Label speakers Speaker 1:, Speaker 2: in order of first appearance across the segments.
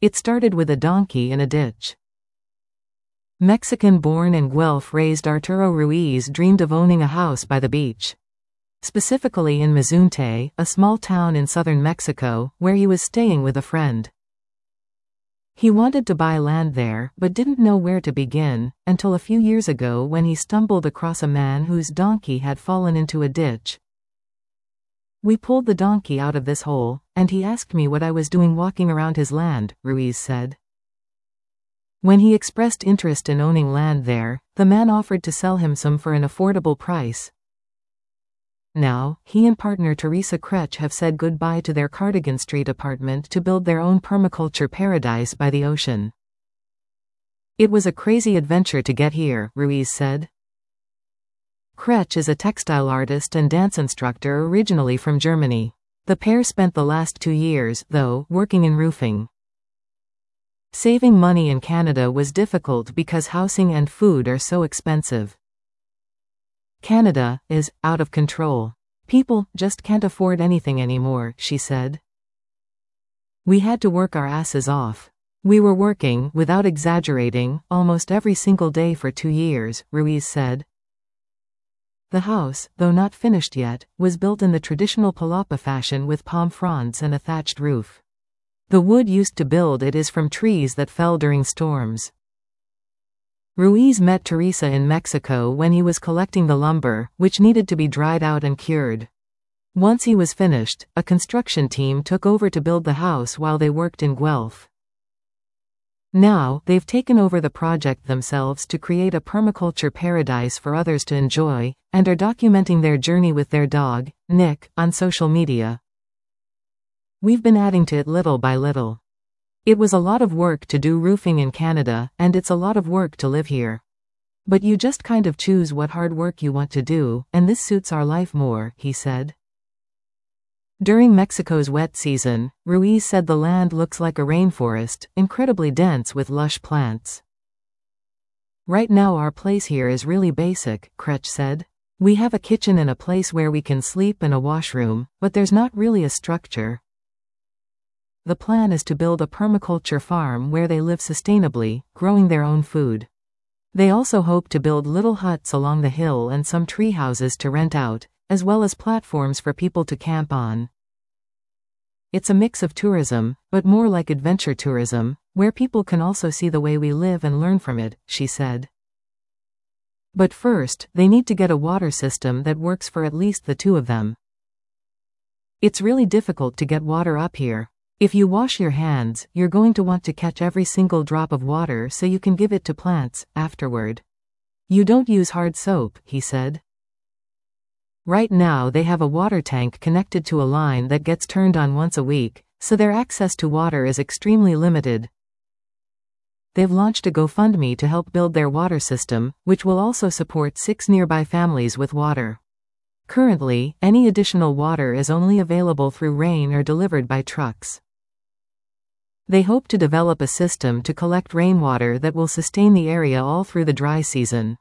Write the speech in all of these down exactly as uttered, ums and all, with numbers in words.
Speaker 1: It started with a donkey in a ditch. Mexican-born and Guelph-raised Arturo Ruiz dreamed of owning a house by the beach. Specifically in Mazunte, a small town in southern Mexico, where he was staying with a friend. He wanted to buy land there, but didn't know where to begin, until a few years ago when he stumbled across a man whose donkey had fallen into a ditch. "We pulled the donkey out of this hole, and he asked me what I was doing walking around his land," Ruiz said. When he expressed interest in owning land there, the man offered to sell him some for an affordable price. Now, he and partner Teresa Kretsch have said goodbye to their Cardigan Street apartment to build their own permaculture paradise by the ocean. "It was a crazy adventure to get here," Ruiz said. Kretsch is a textile artist and dance instructor originally from Germany. The pair spent the last two years, though, working in roofing. Saving money in Canada was difficult because housing and food are so expensive. "Canada is out of control. People just can't afford anything anymore," she said. "We had to work our asses off. We were working, without exaggerating, almost every single day for two years, Ruiz said. The house, though not finished yet, was built in the traditional palapa fashion with palm fronds and a thatched roof. The wood used to build it is from trees that fell during storms. Ruiz met Teresa in Mexico when he was collecting the lumber, which needed to be dried out and cured. Once he was finished, a construction team took over to build the house while they worked in Guelph. Now, they've taken over the project themselves to create a permaculture paradise for others to enjoy, and are documenting their journey with their dog, Nick, on social media. "We've been adding to it little by little. It was a lot of work to do roofing in Canada, and it's a lot of work to live here. But you just kind of choose what hard work you want to do, and this suits our life more," he said. During Mexico's wet season, Ruiz said the land looks like a rainforest, incredibly dense with lush plants. "Right now our place here is really basic," Kretsch said. "We have a kitchen and a place where we can sleep and a washroom, but there's not really a structure. The plan is to build a permaculture farm where they live sustainably, growing their own food. They also hope to build little huts along the hill and some tree houses to rent out, as well as platforms for people to camp on. It's a mix of tourism, but more like adventure tourism, where people can also see the way we live and learn from it," she said. "But first, they need to get a water system that works for at least the two of them. It's really difficult to get water up here. If you wash your hands, you're going to want to catch every single drop of water so you can give it to plants afterward. You don't use hard soap," he said. Right now they have a water tank connected to a line that gets turned on once a week, so their access to water is extremely limited. They've launched a GoFundMe to help build their water system, which will also support six nearby families with water. Currently, any additional water is only available through rain or delivered by trucks. They hope to develop a system to collect rainwater that will sustain the area all through the dry season.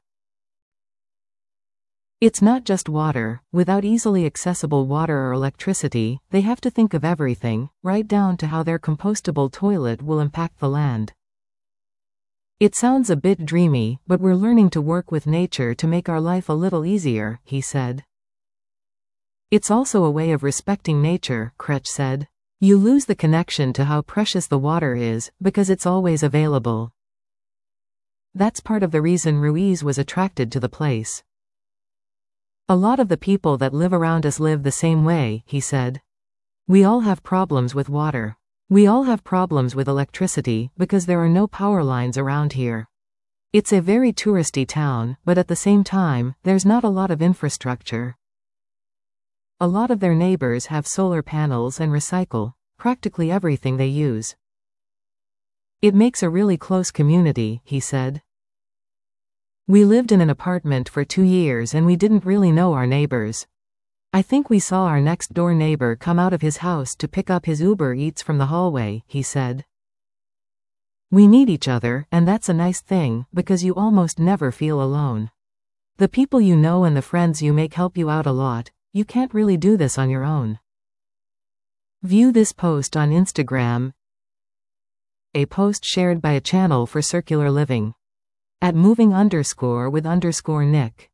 Speaker 1: It's not just water. Without easily accessible water or electricity, they have to think of everything, right down to how their compostable toilet will impact the land. "It sounds a bit dreamy, but we're learning to work with nature to make our life a little easier," he said. "It's also a way of respecting nature," Kretsch said. "You lose the connection to how precious the water is, because it's always available." That's part of the reason Ruiz was attracted to the place. "A lot of the people that live around us live the same way," he said. "We all have problems with water. We all have problems with electricity, because there are no power lines around here. It's a very touristy town, but at the same time, there's not a lot of infrastructure. A lot of their neighbors have solar panels and recycle practically everything they use. It makes a really close community," he said. "We lived in an apartment for two years and we didn't really know our neighbors. I think we saw our next door neighbor come out of his house to pick up his Uber Eats from the hallway," he said. "We need each other, and that's a nice thing, because you almost never feel alone. The people you know and the friends you make help you out a lot. You can't really do this on your own." View this post on Instagram. a post shared by a channel for circular living. At moving underscore with underscore Nick.